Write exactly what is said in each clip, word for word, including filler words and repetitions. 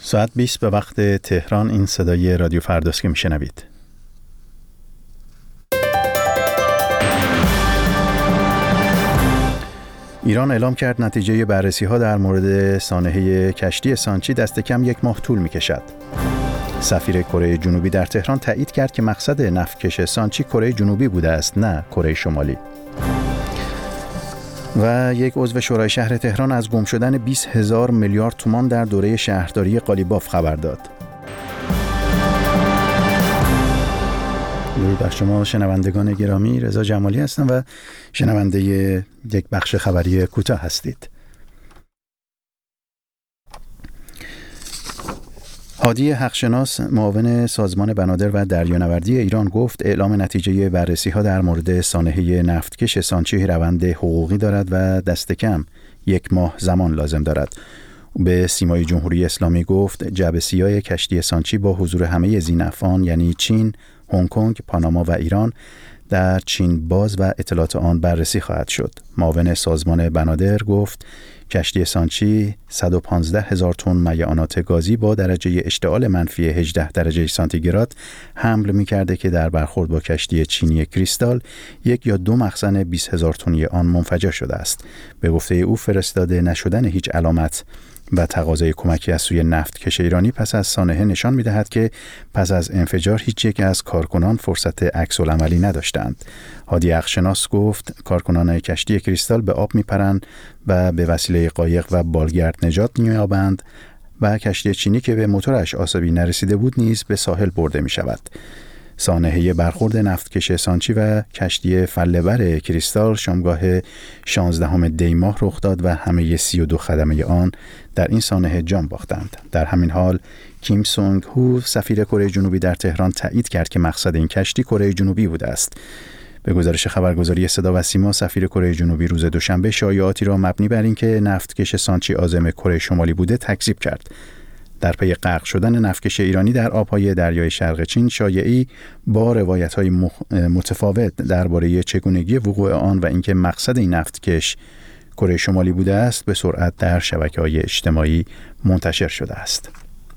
ساعت بیست به وقت تهران. این صدای رادیو فرداست که میشنوید. ایران اعلام کرد نتیجه بررسی‌ها در مورد سانحه کشتی سانچی دست کم یک ماه طول می‌کشد. سفیر کره جنوبی در تهران تایید کرد که مقصد نفتکش سانچی کره جنوبی بوده است، نه کره شمالی. و یک عضو شورای شهر تهران از گم شدن بیست هزار میلیارد تومان در دوره شهرداری قالیباف خبر داد. درود بر شما شنوندگان گرامی، رضا جمالی هستم و شنونده یک بخش خبری کوتاه هستید. هادی حقشناس، معاون سازمان بنادر و دریانوردی ایران، گفت اعلام نتیجه بررسی‌ها در مورد سانحه نفتکش سانچی روند حقوقی دارد و دست کم یک ماه زمان لازم دارد. به سیمای جمهوری اسلامی گفت جعبه سیاه کشتی سانچی با حضور همه ذی‌نفعان یعنی چین، هنگ کنگ، پاناما و ایران در چین باز و اطلاعات آن بررسی خواهد شد. معاون سازمان بنادر گفت کشتی سانچی صد و پانزده هزار تن میعانات گازی با درجه اشتعال منفی هجده درجه سانتیگراد حمل می‌کرده که در برخورد با کشتی چینی کریستال یک یا دو مخزن بیست هزار تنی آن منفجر شده است. به گفته او فرستاده نشدن هیچ علامت و تقاضای کمکی از سوی نفتکش ایرانی پس از سانحه نشان می‌دهد که پس از انفجار هیچ یک از کارکنان فرصت عکس‌العملی نداشتند. هادی حقشناس گفت کارکنان کشتی کریستال به آب می‌پرند و به وسیله قایق و بالگرد نجات می‌یابند و کشتی چینی که به موتورش آسیبی نرسیده بود نیز به ساحل برده می‌شود. سانحه برخورد نفتکش سانچی و کشتی فله‌بر کریستال شامگاه شانزدهم دی ماه رخ داد و همه سی و دو خدمه آن در این سانحه جان باختند. در همین حال کیم سونگ هو، سفیر کره جنوبی در تهران، تایید کرد که مقصد این کشتی کره جنوبی بوده است. به گزارش خبرگزاری صدا و سیما، سفیر کره جنوبی روز دوشنبه شایعاتی را مبنی بر اینکه نفتکش سانچی عازم کره شمالی بوده تکذیب کرد. در پی غرق شدن نفتکش ایرانی در آبهای دریای شرق چین، شایعی با روایت‌های متفاوت درباره چگونگی وقوع آن و اینکه مقصد این نفتکش کره شمالی بوده است به سرعت در شبکه‌های اجتماعی منتشر شده است.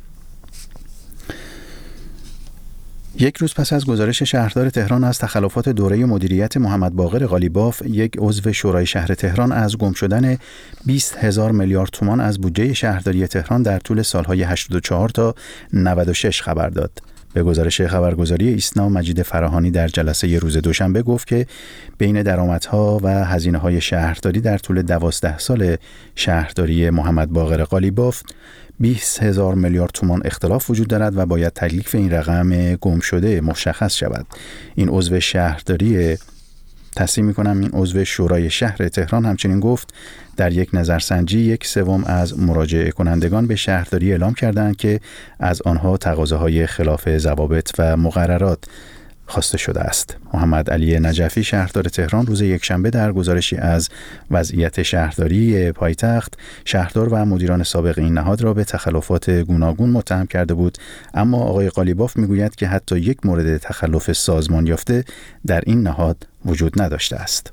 یک روز پس از گزارش شهردار تهران از تخلفات دوره مدیریت محمد باقر قالیباف، یک عضو شورای شهر تهران از گم شدن بیست هزار میلیارد تومان از بودجه شهرداری تهران در طول سالهای هشتاد و چهار تا نود و شش خبر داد. به گزارش خبرگزاری ایسنا، مجید فراهانی در جلسه روز دوشنبه گفت که بین درآمدها و هزینه‌های شهرداری در طول دوازده سال شهرداری محمد باقر قالیباف بیست هزار میلیارد تومان اختلاف وجود دارد و باید تکلیف این رقم گم شده مشخص شود. این عضو شهرداری تصحیح می‌کنم این عضو شورای شهر تهران همچنین گفت در یک نظرسنجی یک سوم از مراجعه کنندگان به شهرداری اعلام کردند که از آنها تقاضاهای خلاف ضوابط و مقررات خواسته شده است. محمد علی نجفی، شهردار تهران، روز یکشنبه در گزارشی از وضعیت شهرداری پایتخت شهردار و مدیران سابق این نهاد را به تخلفات گوناگون متهم کرده بود، اما آقای قالیباف میگوید که حتی یک مورد تخلف سازمان یافته در این نهاد وجود نداشته است.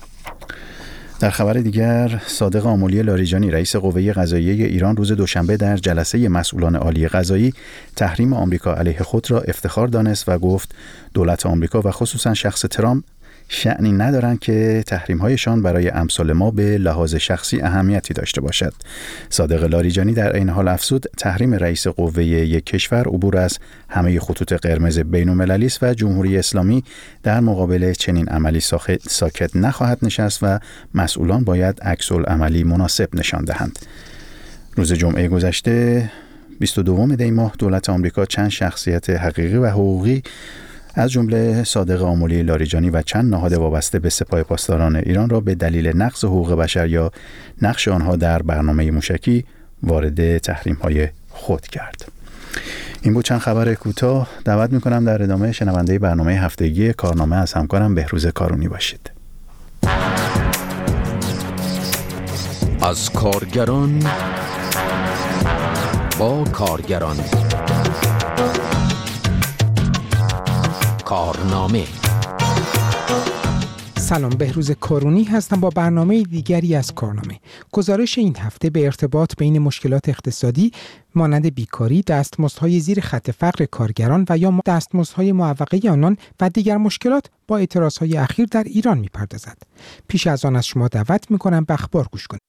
در خبر دیگر، صادق آملی لاریجانی، رئیس قوه قضاییه ایران، روز دوشنبه در جلسه مسئولان عالی قضایی تحریم آمریکا علیه خود را افتخار دانست و گفت دولت آمریکا و خصوصا شخص ترامپ شأنی ندارند که تحریم‌هایشان برای امثال ما به لحاظ شخصی اهمیتی داشته باشد. صادق لاریجانی در این حال افزود تحریم رئیس قوه یک کشور عبور از همه خطوط قرمز بین‌المللی است و جمهوری اسلامی در مقابل چنین عملی ساکت نخواهد نشست و مسئولان باید عکس‌العملی مناسب نشان دهند. روز جمعه گذشته بیست و دوم دی ماه دولت آمریکا چند شخصیت حقیقی و حقوقی از جمله صادق آملی لاریجانی و چند نهاد وابسته به سپاه پاسداران ایران را به دلیل نقض حقوق بشر یا نقش آنها در برنامه موشکی وارد تحریم‌های خود کرد. این بود چند خبر کوتاه. دعوت می‌کنم در ادامه شنونده برنامه هفتگی کارنامه از همکارم بهروز کارونی باشید. از کارگران با کارگران، کارنامه، سلام، بهروز کارونی هستم با برنامه دیگری از کارنامه. گزارش این هفته به ارتباط بین مشکلات اقتصادی مانند بیکاری، دستمزدهای زیر خط فقر کارگران و یا دستمزدهای معوقه آنان و دیگر مشکلات با اعتراضهای اخیر در ایران می‌پردازد. پیش از آن از شما دعوت می‌کنم به اخبار گوش کنید.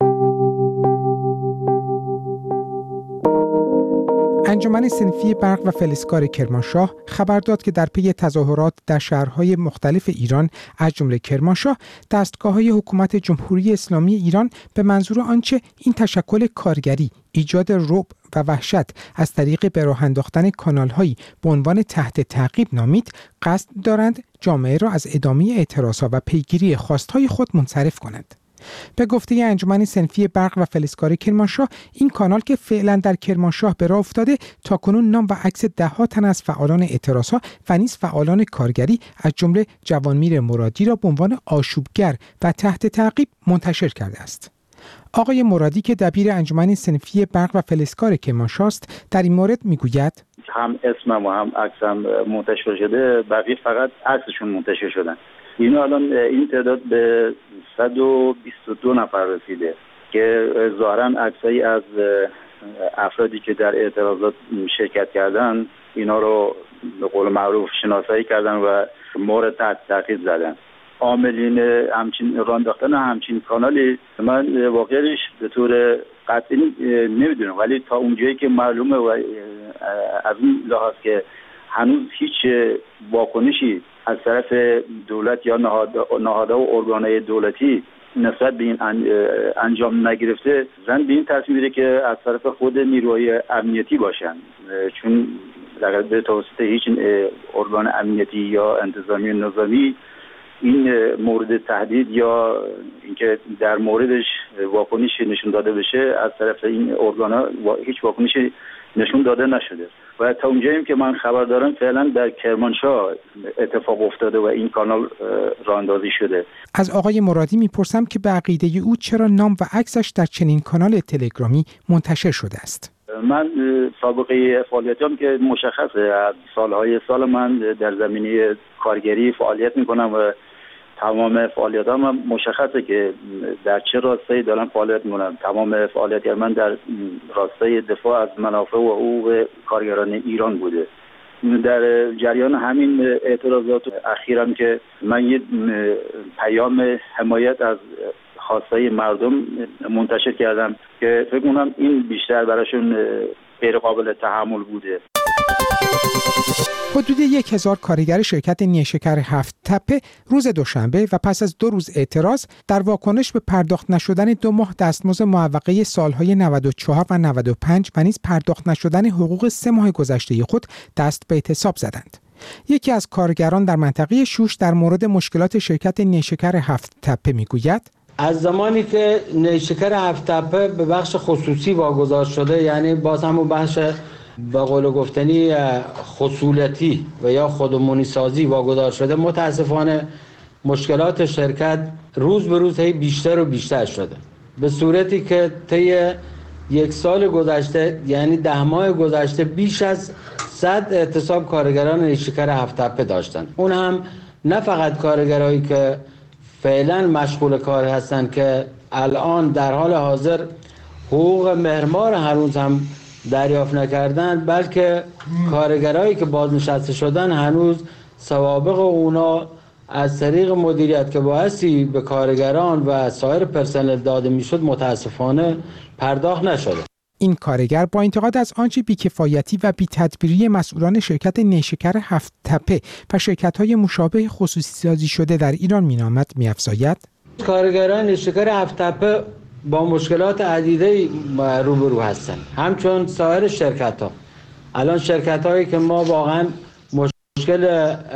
انجمن صنفی برق و فلزکار کرمانشاه خبر داد که در پی تظاهرات در شهرهای مختلف ایران از جمله کرمانشاه، دستگاه‌های حکومت جمهوری اسلامی ایران به منظور آنچه این تشکل کارگری ایجاد رعب و وحشت از طریق به راه انداختن کانال‌هایی به عنوان تحت تعقیب نامید، قصد دارند جامعه را از ادامه اعتراضها و پیگیری خواستهای خود منصرف کنند. به گفته انجمن صنفی برق و فلزکار کرمانشاه، این کانال که فعلا در کرمانشاه به راه افتاده، تاکنون نام و عکس ده‌ها تن از فعالان اعتراضها و نیز فعالان کارگری از جمله جوانمیر مرادی را به عنوان آشوبگر و تحت تعقیب منتشر کرده است. آقای مرادی که دبیر انجمن صنفی برق و فلزکار کرمانشاه است، در این مورد میگوید: هم اسمم و هم عکسم منتشر شده، بقیه فقط عکسشون منتشر شدن. اینا الان این تعداد به صد و بیست و دو نفر رسیده که ظاهراً عکسایی از افرادی که در اعتراضات شرکت کردن، اینا رو به قول معروف شناسایی کردن و مورد تحت تعقیب زدن. عاملین همچین راه انداختن همچین کانالی من واقعیش به طور قطعی نمیدونم، ولی تا اونجایی که معلومه و از این لحاظ که هنوز هیچ واکنشی از طرف دولت یا نهادها و ارگانهای دولتی نسبت به این انجام نگرفته، زن به این تصمیم میره که از طرف خود نیروهای امنیتی باشن، چون در به توسط هیچ ارگان امنیتی یا انتظامی نظامی این مورد تهدید یا اینکه در موردش واکنش نشون داده بشه از طرف این ارگان‌ها هیچ واکنشی نشون داده نشده و تا اونجایی که من خبر دارم فعلا در کرمانشاه اتفاق افتاده و این کانال راه اندازی شده. از آقای مرادی میپرسم که به عقیده او چرا نام و عکسش در چنین کانال تلگرامی منتشر شده است؟ من سابقه فعالیتم که مشخصه، از سالهای سال من در زمینه کارگری فعالیت میکنم و تمام فعالیتام مشخصه که در چه راستایی دارم فعالیت میکنم. تمام فعالیت من در راستای دفاع از منافع و حقوق کارگران ایران بوده. در جریان همین اعتراضات اخیرم که من یه پیام حمایت از خواستای مردم منتشر کردم که فکر کنم این بیشتر براشون غیر قابل تحمل بوده. حدود یک هزار کارگر شرکت نیشکر هفت تپه روز دوشنبه و پس از دو روز اعتراض در واکنش به پرداخت نشدن دو ماه دستمزد معوقه سالهای نود و چهار و نود و پنج و نیز پرداخت نشدن حقوق سه ماه گذشته خود دست به اعتصاب زدند. یکی از کارگران در منطقه شوش در مورد مشکلات شرکت نیشکر هفت تپه میگوید: از زمانی که نیشکر هفت تپه به بخش خصوصی واگذار شده، یعنی باز همون بخش به قول گفتنی خصولتی و یا خودمونی سازی واگذار شده، متاسفانه مشکلات شرکت روز به روز بیشتر و بیشتر شده، به صورتی که طی یک سال گذشته، یعنی ده ماه گذشته، بیش از صد اعتصاب کارگران نیشکر هفت تپه داشتن. اون هم نه فقط کارگرایی که فعلا مشغول کار هستن که الان در حال حاضر حقوق مهرمار هنوز هم دریافت نکردن، بلکه کارگرایی که بازنشسته شدن هنوز سوابق اونا از طریق مدیریت که بایستی به کارگران و سایر پرسنل داده میشد متاسفانه پرداخت نشده. این کارگر با انتقاد از آنچه بیکفایتی و بی‌تدبیری مسئولان شرکت نیشکر هفت تپه و شرکت‌های مشابه خصوصی سازی شده در ایران مینامد می‌افزاید: کارگران نیشکر هفت تپه با مشکلات عدیده روبرو هستند، همچون سایر شرکت‌ها. الان شرکت‌هایی که ما واقعا مشکل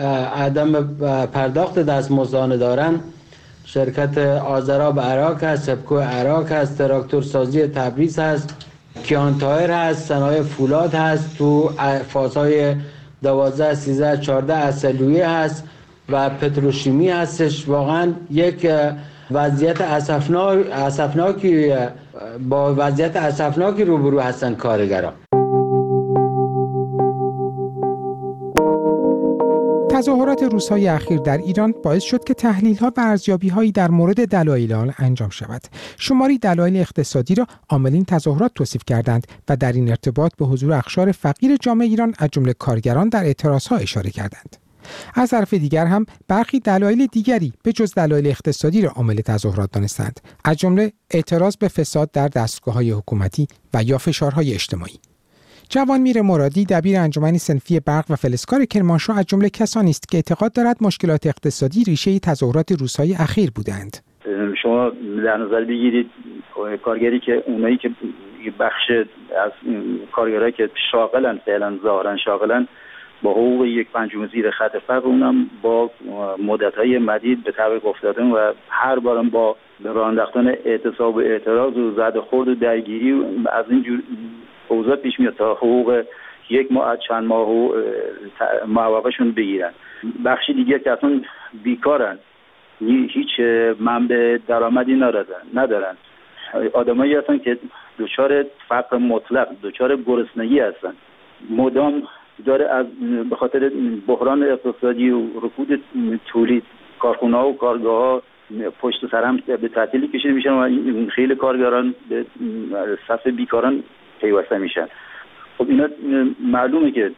عدم پرداخت دستمزدانه دارن، شرکت آذراب عراق هست، سبکو عراق هست، تراکتور سازی تبریز هست، کیان تایر هست، صنایع فولاد هست، تو فازهای دوازده، سیزده، چهارده اصلویه هست و پتروشیمی هستش. واقعا یک وضعیت اسفناک اسفناکی با وضعیت اسفناکی روبرو هستن کارگران. تظاهرات روزهای اخیر در ایران باعث شد که تحلیل‌ها و ارزیابی‌هایی در مورد دلایل آن انجام شود. شماری دلایل اقتصادی را عاملین تظاهرات توصیف کردند و در این ارتباط به حضور اقشار فقیر جامعه ایران از جمله کارگران در اعتراضها اشاره کردند. از طرف دیگر هم برخی دلایل دیگری به جز دلایل اقتصادی را عامل تظاهرات دانستند، از جمله اعتراض به فساد در دستگاه‌های حکومتی و یا فشارهای اجتماعی. جوانمیر مرادی دبیر انجمن صنفی برق و فلزکار کرمانشاه از جمله کسانی است که اعتقاد دارد مشکلات اقتصادی ریشه تظاهرات روزهای اخیر بودند. شما در نظر بگیرید کارگری که اونایی که بخش از کارگرایی که شاغلن فعلا ظاهرا شاغلن با حقوق یک پنجم زیر خط فقر، اونم با مدت‌های مدید به تعویق افتادن و هر بارم با راه انداختن اعتصاب و اعتراض و زد خورد و درگیری از اینجور اوضاع پیش میاد تا حقوق یک ماه از چند ماه و معوقشون بگیرن. بخشی دیگه که اصلا بیکارن، هیچ منبع درآمدی ندارن. آدمایی هستن که دچار فقر مطلق، دچار گرسنگی هستن. مدام داره از به خاطر بحران اقتصادی و رکود تولید کارخونه‌ها و کارگاه‌ها پشت سر هم به تعطیلی کشیده میشن و خیلی کارگران به صف بیکاران پیوسته میشن. خب اینا معلومه که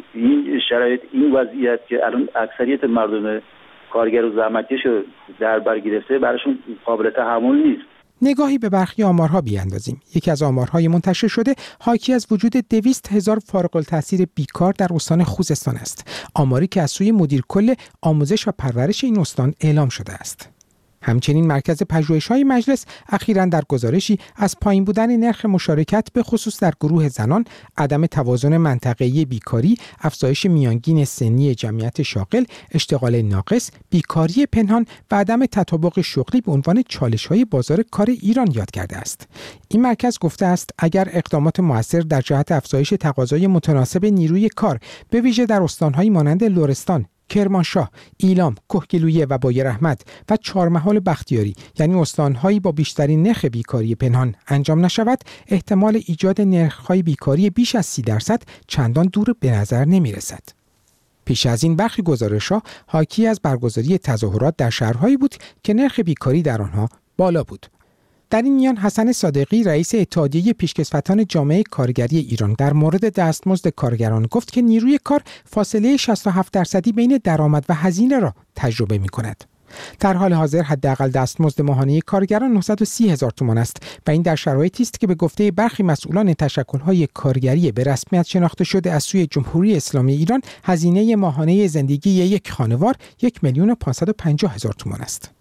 این شرایط، این وضعیت که الان اکثریت مردم کارگر و زحمتکشو در بر گرفته، براشون قابل تحمل نیست. نگاهی به برخی آمارها بیاندازیم. یکی از آمارهای منتشر شده حاکی از وجود دویست هزار فارغ التحصیل بیکار در استان خوزستان است. آماری که از سوی مدیر کل آموزش و پرورش این استان اعلام شده است. همچنین مرکز پژوهش‌های مجلس اخیراً در گزارشی از پایین بودن نرخ مشارکت به خصوص در گروه زنان، عدم توازن منطقه‌ای بیکاری، افزایش میانگین سنی جمعیت شاغل، اشتغال ناقص، بیکاری پنهان و عدم تطابق شغلی به عنوان چالش‌های بازار کار ایران یاد کرده است. این مرکز گفته است اگر اقدامات مؤثر در جهت افزایش تقاضای متناسب نیروی کار به ویژه در استان‌های مانند لرستان، کرمانشاه، ایلام، کهگیلویه و بایراحمد و چهارمحال بختیاری، یعنی استان‌هایی با بیشترین نرخ بیکاری پنهان انجام نشود، احتمال ایجاد نرخ‌های بیکاری بیش از سی درصد چندان دور به نظر نمی‌رسد. پیش از این برخی گزارش‌ها حاکی از برگزاری تظاهرات در شهرهایی بود که نرخ بیکاری در آنها بالا بود. در این میان حسن صادقی رئیس اتحادیه پیشکسوتان جامعه کارگری ایران در مورد دستمزد کارگران گفت که نیروی کار فاصله شصت و هفت درصدی بین درآمد و هزینه را تجربه می‌کند. در حال حاضر حداقل دستمزد ماهانه کارگران نهصد و سی هزار تومان است و این در شرایطی است که به گفته برخی مسئولان تشکل‌های کارگری به رسمیت شناخته شده از سوی جمهوری اسلامی ایران، هزینه ماهانه زندگی یک خانوار یک میلیون و پانصد و پنجاه هزار تومان است.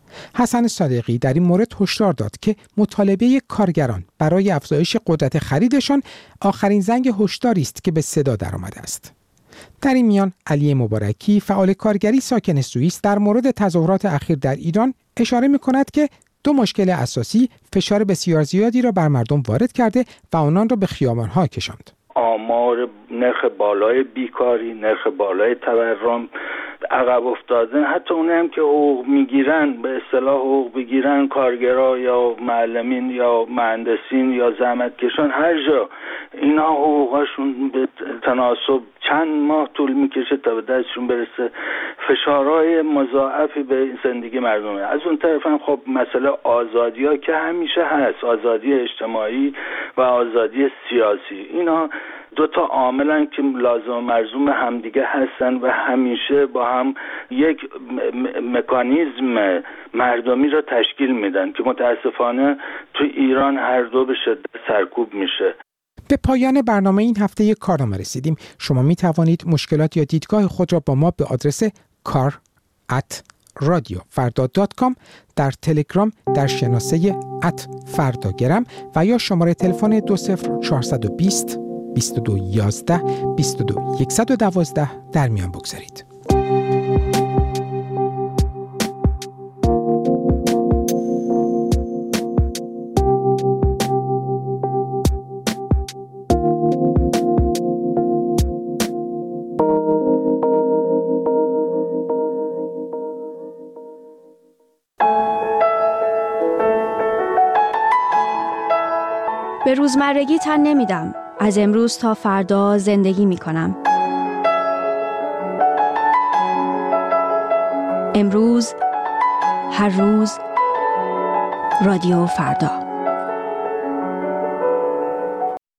حسن صادقی در این مورد هشدار داد که مطالبه کارگران برای افزایش قدرت خریدشان آخرین زنگ هشداری است که به صدا درآمده است. در این میان علی مبارکی فعال کارگری ساکن سوئیس در مورد تظاهرات اخیر در ایران اشاره می‌کند که دو مشکل اساسی فشار بسیار زیادی را بر مردم وارد کرده و آنان را به خیابان‌ها کشاند. آمار نرخ بالای بیکاری، نرخ بالای تورم، عقب افتاده، حتی اونه هم که حقوق میگیرن، به اصطلاح حقوق بگیرن، کارگرا یا معلمین یا مهندسین یا زحمتکشان، هر جا اینا حقوقاشون به تناسب چند ماه طول میکشه تا به دستشون برسه. فشارهای مضاعفی به زندگی مردمه. از اون طرف هم خب مسئله آزادی ها که همیشه هست، آزادی اجتماعی و آزادی سیاسی، اینا دو تا عاملن که لازم و مرزوم همدیگه هستن و همیشه با هم یک مکانیزم مردمی را تشکیل میدن که متاسفانه تو ایران هر دو به شدت سرکوب میشه. به پایان برنامه این هفته کارنامه رسیدیم. شما می توانید مشکلات یا دیدگاه خود را با ما به آدرس کار ات رادیو فردا دات کام، در تلگرام در شناسه ات فرداگرم و یا شماره تلفن دو صفر چهارصد و بیست بیست و دو یازده بیست و دو صد و دوازده در میان بگذارید. به روزمرگی تن نمیدم. از امروز تا فردا زندگی می کنم. امروز، هر روز، رادیو فردا.